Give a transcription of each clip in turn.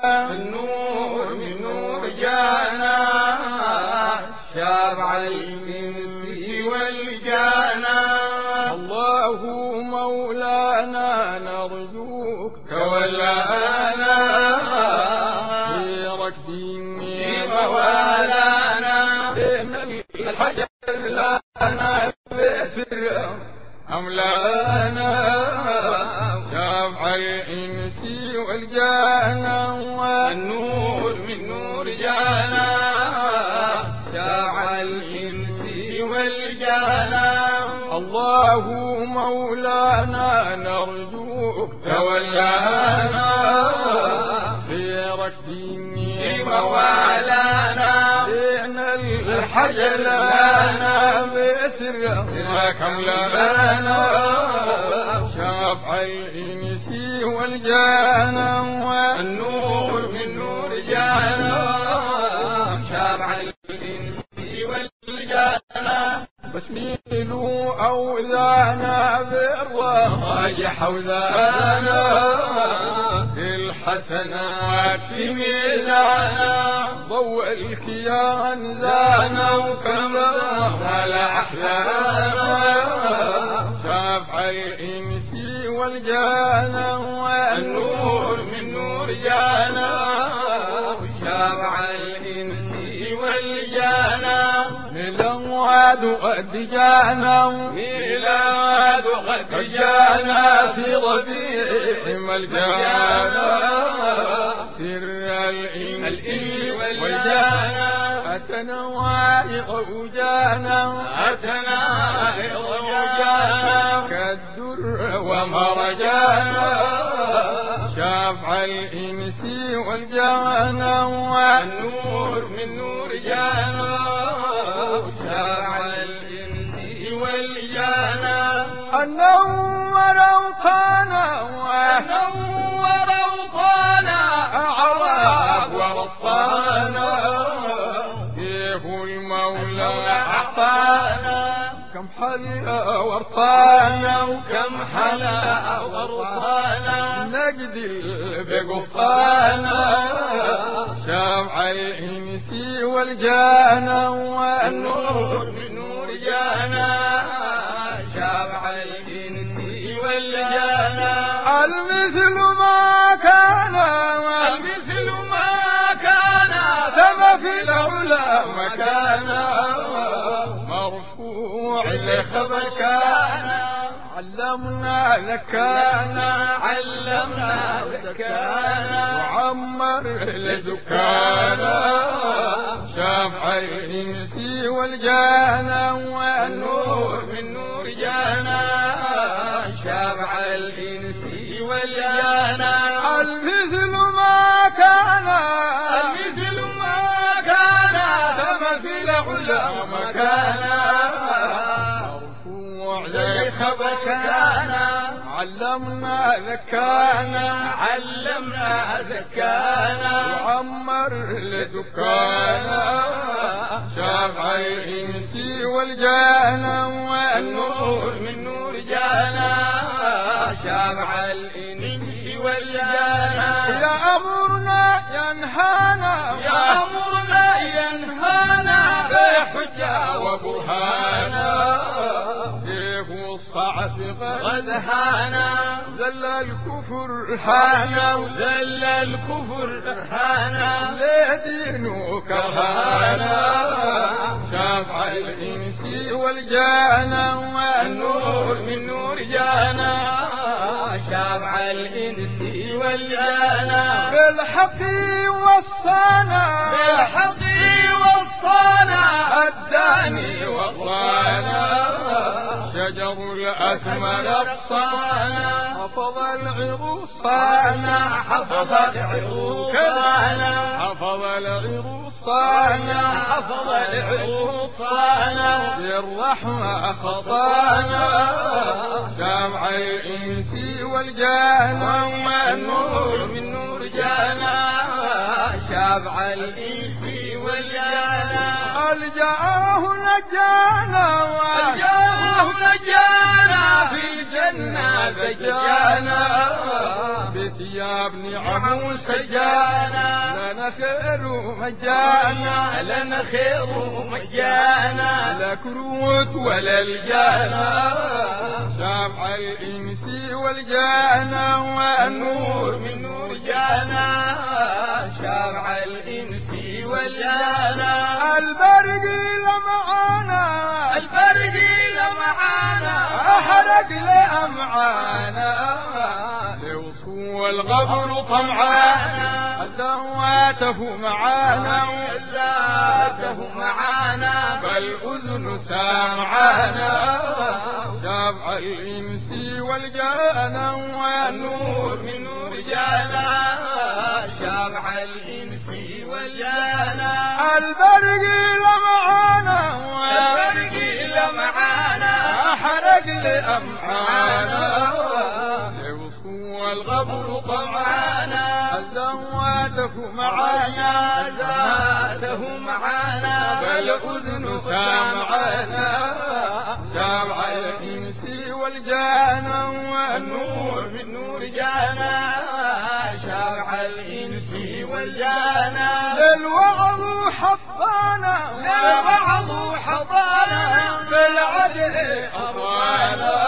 النور من نور جانا شافع الإنس والجانا. الله مولانا نرجوك تولانا في ركب موالانا إن الحجر لنا بسر أملانا شافع الإنس والجانا. النور من نور جانا شافع الإنس والجانا. الله مولانا نرجوك تولانا في ركب موالانا إن الحجر لنا بسر كملانا شافع الإنس والجانا. النور من نور جانا شافع الإنس والجانا. بسميلوا أوذانا بالراج حوذانا الحسنات في ميزانا ضوء الكيان زانا وكذا على أحزانا شافع الإنس والجانا. النور من نور جانا شافع الإنس والجانا. ميلاد قد جانا ميلاد قد جانا في ربيع ملجانا سر الإنس والجانا. أتنا وائق وجانا أتنا وجانا كالدر ومرجانا شافع الإنس والجانا. النور من نور جانا شافع الإنس والجانا. النور أوطانا نور أوطانا أعراب ورطانا كيف المولى أعطانا. كم حلا ورطانا وكم حلا ورطانا نجد بقفطانا شافع الإنس والجانا. النور من نور جانا شافع الإنس والجانا. المثل ما كان المثل ما كان سما في العلا مكانا مرفوع لخبر كان علمنا لكانا علمنا ذكانا وعمر لدكانا شافع الإنس والجانا. النور من نور جانا شافع الإنس والجانا. المثل ما كان المثل ما كان سما في العلا مكانا مرفوع لخبر كان علمنا ذكانا علمنا ذكانا وعمر لدكانا شافع الإنس والجانا. النور من نور جانا شافع الإنس والجانا. يأمرنا ينهانا يأمرنا ينهانا بحجة وبرهانا كيف الصعب قد هانا زل الكفر حانا وذل الكفر هانا لدينك هانا شافع الإنس والجانا. النور من نور جانا شافع الإنس والجانا. بالحق وصانا بالحق وصانا الداني وصانا شجر الأثمر الصانا حفظ العروسانا حفظ العروسانا حفظ العروسانا حفظ العروسانا بالرحمة خصانا جمع الإنس والجانا. النور من نور جانا شافع الإنس والجانا الجاه نجانا الجاه نجانا في الجنة زجانا بثياب نعم سجانا لنا خير مجانا لنا خير مجانا لا كروت ولا الجانا شافع الإنس والجانا والنور من نور جانا شافع الإنس والجانا البرق لمعانا البرق لمعانا أحرق لأمعانا لوصول الغبر طمعانا ذواته معانا ذاته معانا فالأذن سامعانا شافع الإنس والجانا والنور من نور جانا شافع الإنس والجانا البرق لمعانا البرق لمعانا أحرق لأمعانا لوصول الغبر طمعانا ذواته معانا ذاته معانا فالأذن سامعانا شافع الإنس والجانا والنور من نور جانا شافع الإنس والجانا للوعظ حطانا للوعظ حطانا بالعدل أضانا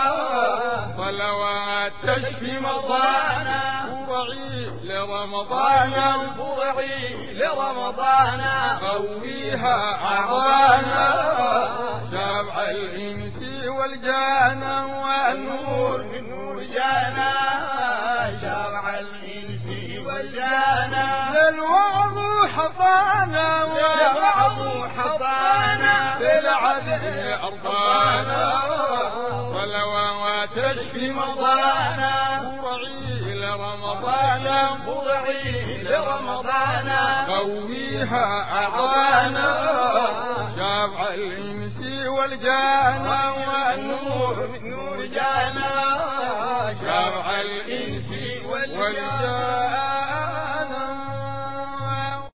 صلوات تشفي مرضانا ورعي لرمضانا ورعي لرمضانا قويها أعضانا شافع الإنس والجانا والنور من نور جانا شافع الإنس والجانا للوعظ حطانا للوعظ حطانا بالعدل أرضانا صلوات تشفي مرضانا ورعي لرمضانا ورعي لرمضانا قويها أعضانا شافع الإنس والجانا والنور من نور جانا شافع الإنس والجانا